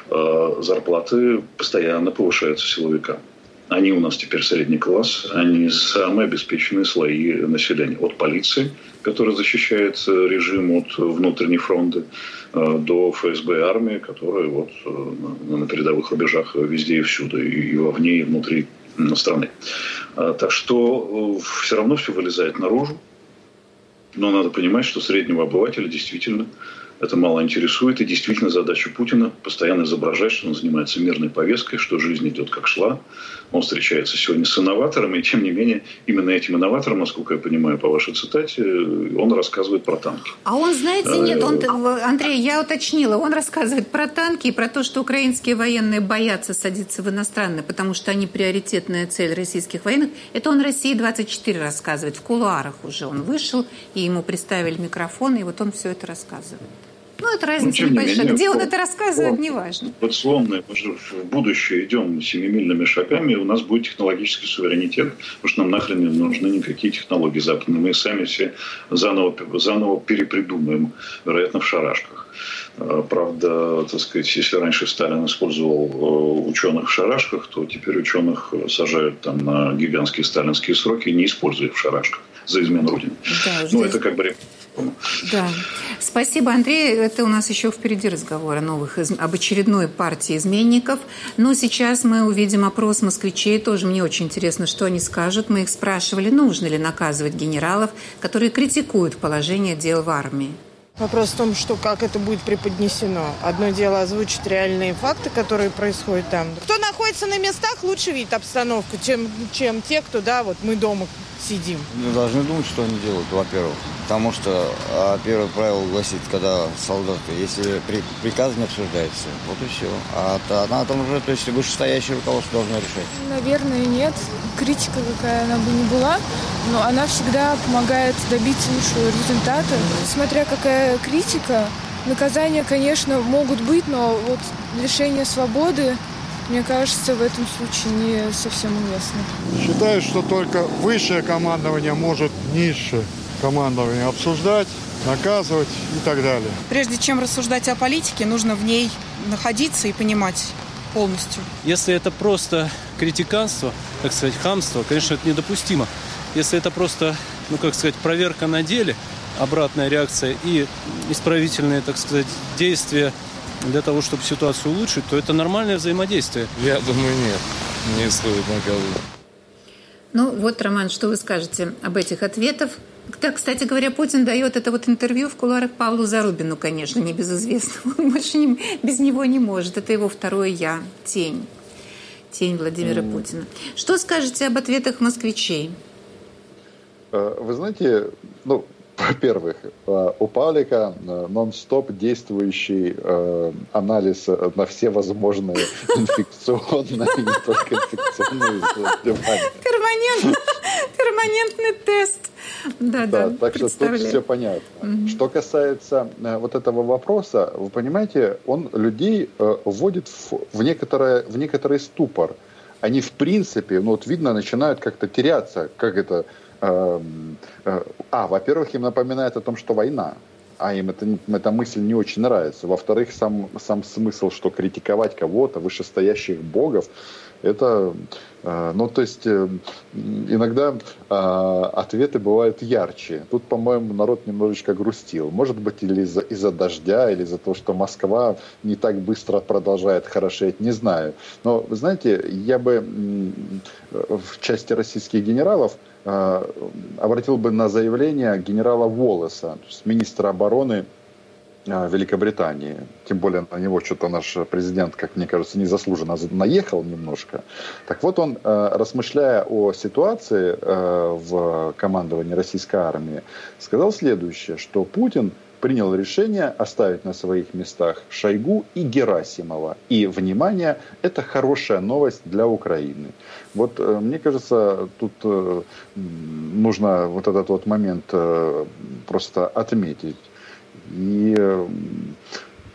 Зарплаты постоянно повышаются силовикам. Они у нас теперь средний класс, они самые обеспеченные слои населения. От полиции, которая защищает режим от внутренней фронта, до ФСБ и армии, которые вот на передовых рубежах везде и всюду, и вовне, и внутри страны. Так что все равно все вылезает наружу. Но надо понимать, что среднего обывателя действительно это мало интересует. И действительно задача Путина постоянно изображать, что он занимается мирной повесткой, что жизнь идет как шла. Он встречается сегодня с инноватором, и тем не менее, именно этим инноватором, насколько я понимаю по вашей цитате, он рассказывает про танки. А он, знаете, нет, Андрей, я уточнила, он рассказывает про танки и про то, что украинские военные боятся садиться в иностранные, потому что они приоритетная цель российских военных. Это он «России-24» рассказывает, в кулуарах уже он вышел, и ему приставили микрофон, и вот он все это рассказывает. Ну, это разница небольшая. Где он это рассказывает, неважно. Вот словно мы же в будущее идем семимильными шагами, и у нас будет технологический суверенитет, потому что нам нахрен не нужны никакие технологии западные. Мы сами все заново перепридумаем, вероятно, в шарашках. Правда, так сказать, если раньше Сталин использовал ученых в шарашках, то теперь ученых сажают там на гигантские сталинские сроки, не используя в шарашках за измену Родины. Да, ну, это как бы... Да. Спасибо, Андрей. Это у нас еще впереди разговор об очередной партии изменников. Но сейчас мы увидим опрос москвичей. Тоже мне очень интересно, что они скажут. Мы их спрашивали, нужно ли наказывать генералов, которые критикуют положение дел в армии. Вопрос в том, что как это будет преподнесено. Одно дело озвучить реальные факты, которые происходят там. Кто находится на местах, лучше видит обстановку, чем те, кто, вот мы дома сидим. Мы должны думать, что они делают, во-первых. Потому что первое правило гласит, когда солдаты, если приказ не обсуждается, вот и все. А на том же, то есть вышестоящее руководство должно решать. Наверное, нет. Критика, какая она бы ни была, но она всегда помогает добиться лучшего результата. Смотря какая критика, наказания, конечно, могут быть, но вот лишение свободы, мне кажется, в этом случае не совсем уместно. Считаю, что только высшее командование может низшее командование обсуждать, наказывать и так далее. Прежде чем рассуждать о политике, нужно в ней находиться и понимать полностью. Если это просто критиканство, так сказать, хамство, конечно, это недопустимо. Если это просто, проверка на деле, обратная реакция и исправительные, так сказать, действия для того, чтобы ситуацию улучшить, то это нормальное взаимодействие. Я думаю, нет, не стоит наказывать. Ну вот, Роман, что вы скажете об этих ответах? Да, кстати говоря, Путин дает это интервью в кулуарах Павлу Зарубину, конечно, небезызвестному. Он больше без него не может. Это его второе «я», тень Владимира Путина. Что скажете об ответах москвичей? Вы знаете, во-первых, у Павлика нон-стоп действующий анализ на все возможные инфекционные и не только инфекционные заболевания. Перманентный тест. Да, так что тут все понятно. Mm-hmm. Что касается вот этого вопроса, вы понимаете, он людей вводит в некоторый ступор. Они в принципе, видно, начинают как-то теряться, как это... во-первых, им напоминает о том, что война, а им эта мысль не очень нравится. Во-вторых, сам смысл, что критиковать кого-то, вышестоящих богов, это, иногда ответы бывают ярче. Тут, по-моему, народ немножечко грустил. Может быть, или из-за дождя, или из-за того, что Москва не так быстро продолжает хорошеть, не знаю. Но, вы знаете, я бы в части российских генералов обратил бы на заявление генерала Воллеса, то есть министра обороны Великобритании. Тем более на него что-то наш президент, как мне кажется, незаслуженно наехал немножко. Так вот он, размышляя о ситуации в командовании российской армии, сказал следующее, что Путин принял решение оставить на своих местах Шойгу и Герасимова. И, внимание, это хорошая новость для Украины. Вот, мне кажется, тут нужно вот этот момент просто отметить. И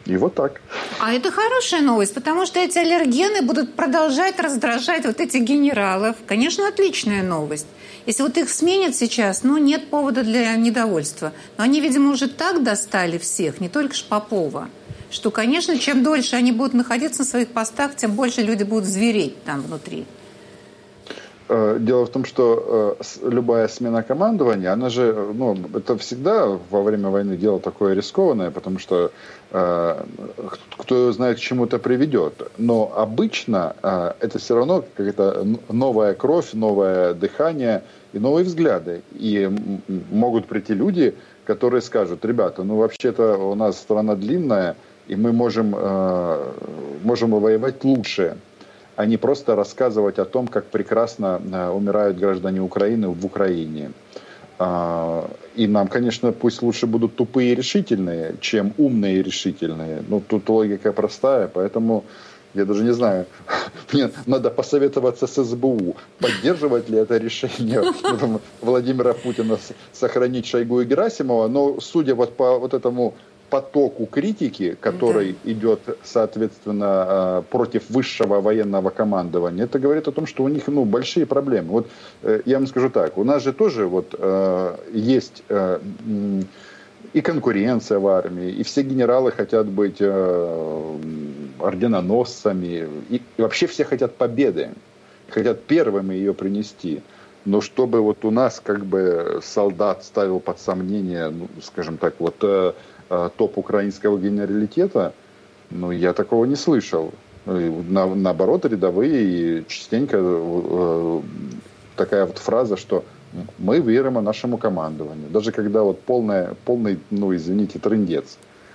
И вот так. А это хорошая новость, потому что эти аллергены будут продолжать раздражать вот этих генералов. Конечно, отличная новость. Если вот их сменят сейчас, нет повода для недовольства. Но они, видимо, уже так достали всех, не только Попова, что, конечно, чем дольше они будут находиться на своих постах, тем больше люди будут звереть там внутри. Дело в том, что любая смена командования, она же, это всегда во время войны дело такое рискованное, потому что кто знает, к чему это приведет. Но обычно это все равно какая-то новая кровь, новое дыхание и новые взгляды. И могут прийти люди, которые скажут: ребята, вообще-то у нас страна длинная, и мы можем воевать лучше, а не просто рассказывать о том, как прекрасно умирают граждане Украины в Украине. И нам, конечно, пусть лучше будут тупые и решительные, чем умные и решительные. Тут логика простая, поэтому я даже не знаю, мне надо посоветоваться с СБУ, поддерживать ли это решение Владимира Путина сохранить Шойгу и Герасимова, но судя по вот этому потоку критики, который идет, соответственно, против высшего военного командования, это говорит о том, что у них большие проблемы. Вот я вам скажу так, у нас же тоже есть и конкуренция в армии, и все генералы хотят быть орденоносцами, и вообще все хотят победы, хотят первыми ее принести. Но чтобы у нас солдат ставил под сомнение, скажем так, топ украинского генералитета, я такого не слышал. Наоборот, рядовые, и частенько такая фраза, что мы верим нашему командованию. Даже когда полный, извините, трындец.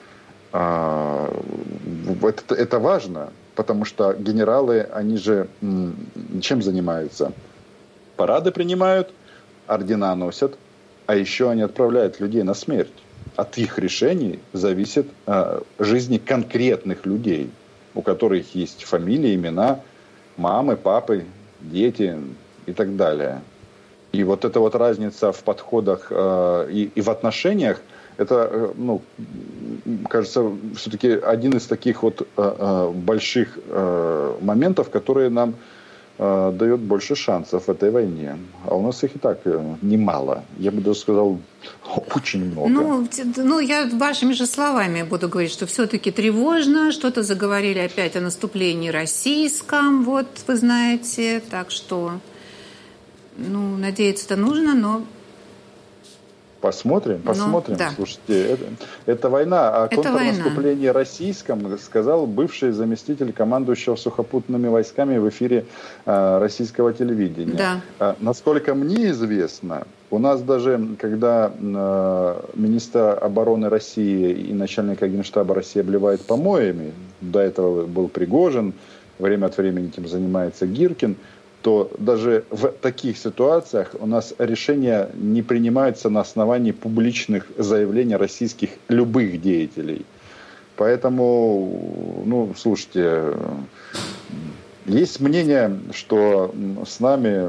Это важно, потому что генералы, они же чем занимаются? Парады принимают, ордена носят, а еще они отправляют людей на смерть. От их решений зависит жизни конкретных людей, у которых есть фамилии, имена, мамы, папы, дети и так далее. И эта разница в подходах и в отношениях, это, кажется, все-таки один из таких больших моментов, которые нам дает больше шансов в этой войне. А у нас их и так немало. Я бы даже сказал, очень много. Я вашими же словами буду говорить, что все-таки тревожно, что-то заговорили опять о наступлении российском, вы знаете, так что, надеяться-то нужно, но... Посмотрим. Да. Слушайте, это война. О контрнаступлении российском сказал бывший заместитель командующего сухопутными войсками в эфире российского телевидения. Да. Насколько мне известно, у нас даже, когда министра обороны России и начальника Генштаба России обливают помоями, до этого был Пригожин, время от времени этим занимается Гиркин, то даже в таких ситуациях у нас решения не принимаются на основании публичных заявлений российских любых деятелей. Поэтому, слушайте, есть мнение, что с нами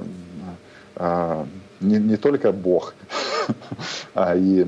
не только Бог, а и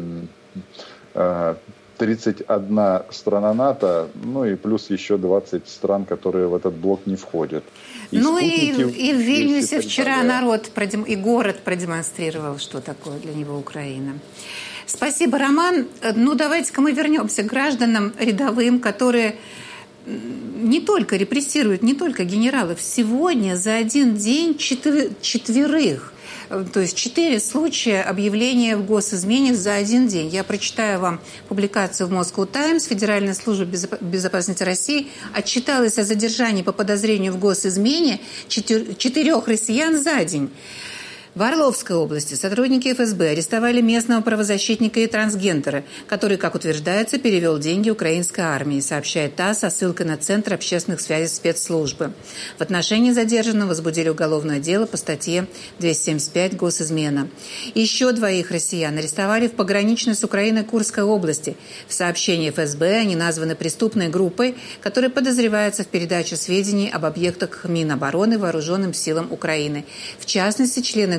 31 страна НАТО, и плюс еще 20 стран, которые в этот блок не входят. И в Вильнюсе вчера народ и город продемонстрировал, что такое для него Украина. Спасибо, Роман. Давайте-ка мы вернемся к гражданам рядовым, которые не только репрессируют, не только генералов. Сегодня за один день четверых. То есть 4 случая объявления в госизмене за один день. Я прочитаю вам публикацию в Moscow Times. Федеральная служба безопасности России отчиталась о задержании по подозрению в госизмене 4 россиян за день. В Орловской области сотрудники ФСБ арестовали местного правозащитника и трансгендера, который, как утверждается, перевел деньги украинской армии, сообщает ТАСС со ссылкой на Центр общественных связей спецслужбы. В отношении задержанного возбудили уголовное дело по статье 275 «Госизмена». Еще 2 россиян арестовали в пограничной с Украиной Курской области. В сообщении ФСБ они названы преступной группой, которая подозревается в передаче сведений об объектах Минобороны вооруженным силам Украины. В частности, члены группы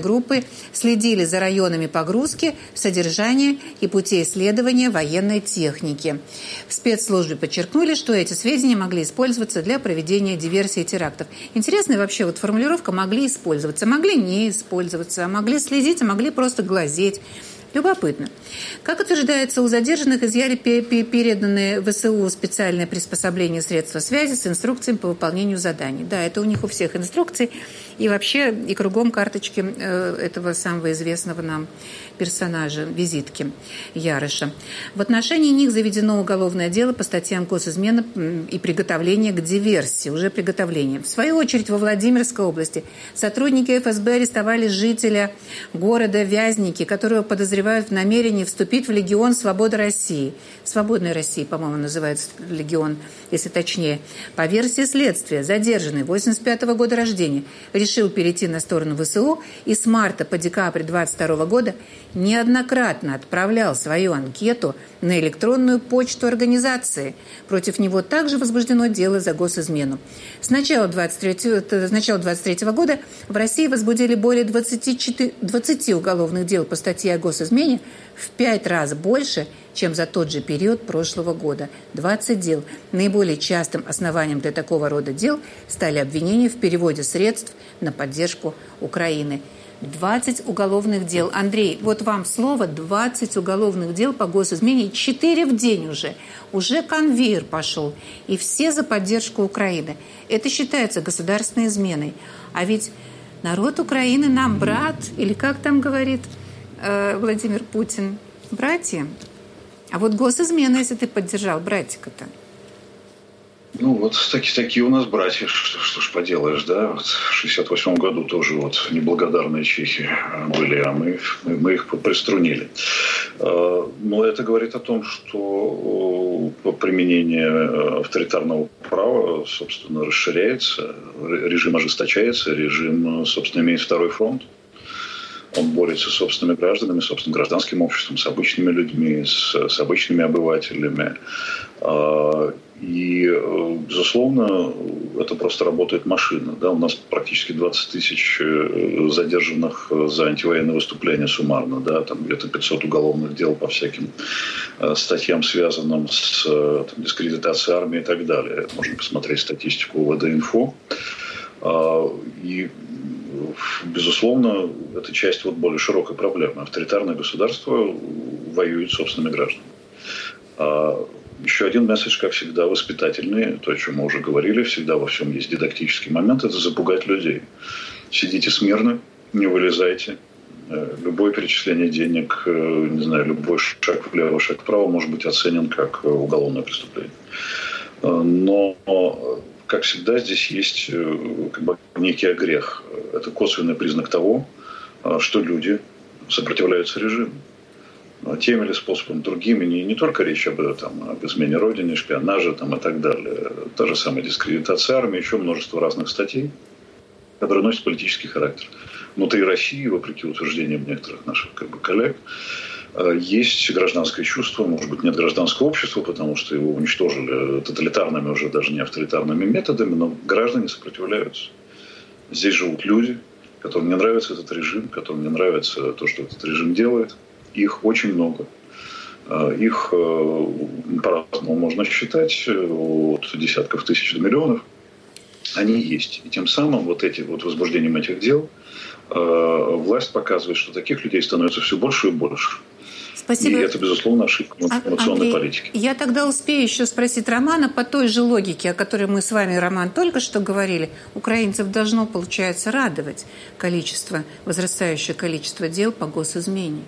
группы следили за районами погрузки, содержания и путей исследования военной техники. В спецслужбе подчеркнули, что эти сведения могли использоваться для проведения диверсий и терактов. Интересная вообще вот формулировка «могли использоваться». Могли не использоваться, могли следить, а могли просто глазеть. Любопытно. Как утверждается, у задержанных изъяли переданные ВСУ специальное приспособление средства связи с инструкциями по выполнению заданий. Да, это у них у всех инструкции. И вообще, и кругом карточки этого самого известного нам персонажа, визитки Ярыша. В отношении них заведено уголовное дело по статьям госизмены и приготовления к диверсии, уже приготовление. В свою очередь, во Владимирской области сотрудники ФСБ арестовали жителя города Вязники, которого подозревают в намерении вступить в Легион Свободы России. Свободной России, по-моему, называется легион, если точнее. По версии следствия, задержанный 85-го года рождения решил перейти на сторону ВСУ и с марта по декабрь 22 года неоднократно отправлял свою анкету на электронную почту организации. Против него также возбуждено дело за госизмену. С начала 23 года в России возбудили более 20 уголовных дел по статье о госизмене, в 5 раз больше, чем за тот же период прошлого года. 20 дел. Наиболее частым основанием для такого рода дел стали обвинения в переводе средств на поддержку Украины. 20 уголовных дел. Андрей, вот вам слово, 20 уголовных дел по госизмене, 4 в день уже. Уже конвейер пошел. И все за поддержку Украины. Это считается государственной изменой. А ведь народ Украины нам брат, или как там говорит Владимир Путин, братья. А вот госизмена, если ты поддержал, братика-то. Ну, вот такие у нас братья, что ж поделаешь, да. Вот в 1968 году тоже вот неблагодарные чехи были, а мы их приструнили. Но это говорит о том, что применение авторитарного права, собственно, расширяется, режим ожесточается, режим, собственно, имеет второй фронт. Он борется с собственными гражданами, собственным гражданским обществом, с обычными людьми, с обычными обывателями. И, безусловно, это просто работает машина. Да? У нас практически 20 тысяч задержанных за антивоенные выступления суммарно. Да? Там где-то 500 уголовных дел по всяким статьям, связанным с дискредитацией армии и так далее. Можно посмотреть статистику УВД-инфо. И, безусловно, это часть вот более широкой проблемы. Авторитарное государство воюет с собственными гражданами. Еще один месседж, как всегда, воспитательный. То, о чем мы уже говорили, всегда во всем есть дидактический момент. Это запугать людей. Сидите смирно, не вылезайте. Любое перечисление денег, не знаю, любой шаг влево, шаг вправо может быть оценен как уголовное преступление. Но, как всегда, здесь есть как бы некий огрех. Это косвенный признак того, что люди сопротивляются режиму. Теми или способами другими, не только речь об измене Родине, шпионаже и так далее. Та же самая дискредитация армии, еще множество разных статей, которые носят политический характер. Внутри России, вопреки утверждениям некоторых наших коллег, есть гражданское чувство, может быть, нет гражданского общества, потому что его уничтожили тоталитарными, уже даже не авторитарными методами, но граждане сопротивляются. Здесь живут люди, которым не нравится этот режим, которым не нравится то, что этот режим делает. Их очень много. Их по-разному можно считать, от десятков тысяч до миллионов. Они есть. И тем самым возбуждением этих дел власть показывает, что таких людей становится все больше и больше. Спасибо. И это, безусловно, ошибка информационной политики. Я тогда успею еще спросить Романа по той же логике, о которой мы с вами, Роман, только что говорили. Украинцев должно, получается, радовать возрастающее количество дел по госизмене.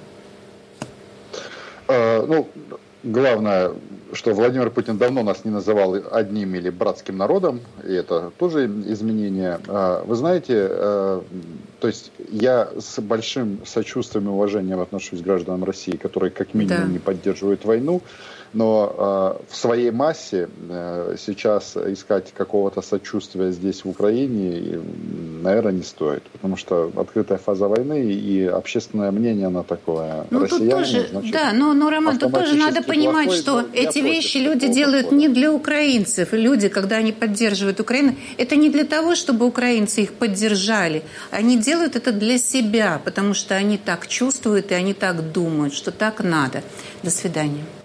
Главное, что Владимир Путин давно нас не называл одним или братским народом, и это тоже изменение. Вы знаете, то есть я с большим сочувствием и уважением отношусь к гражданам России, которые как минимум не поддерживают войну, но в своей массе сейчас искать какого-то сочувствия здесь в Украине, наверное, не стоит, потому что открытая фаза войны и общественное мнение, оно такое. Россияне, тут тоже, значит, да, но Роман, тут тоже надо понимать, что эти вещи люди делают не для украинцев. Люди, когда они поддерживают Украину, это не для того, чтобы украинцы их поддержали. Они делают это для себя, потому что они так чувствуют и они так думают, что так надо. До свидания.